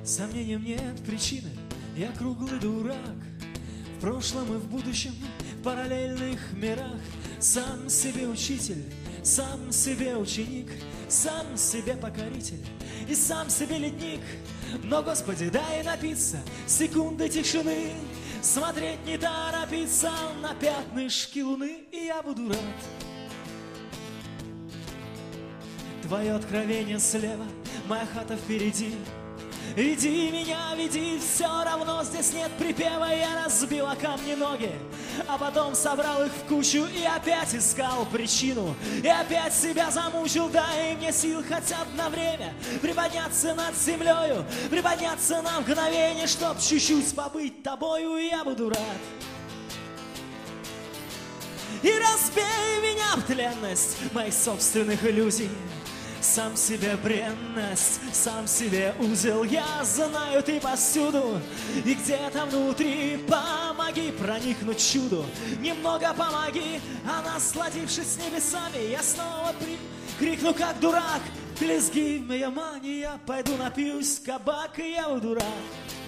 Сомнениям нет причины, я круглый дурак. В прошлом и в будущем, в параллельных мирах. Сам себе учитель, сам себе ученик, сам себе покоритель и сам себе ледник. Но, Господи, дай напиться секунды тишины, смотреть не торопиться на пятнышки луны, и я буду рад. Твое откровение слева, моя хата впереди. Веди меня, веди, все равно здесь нет припева. Я разбил о камни ноги, а потом собрал их в кучу и опять искал причину. И опять себя замучил, дай мне сил хотя бы на время приподняться над землею, приподняться на мгновение, чтоб чуть-чуть побыть тобою, и я буду рад. И разбей меня в тленность моих собственных иллюзий. Сам себе бренность, сам себе узел, я знаю, ты повсюду. И где-то внутри помоги проникнуть чуду. Немного помоги, а насладившись небесами, я снова крикну как дурак: Please give me your money, я пойду напьюсь в кабак, и я буду рад.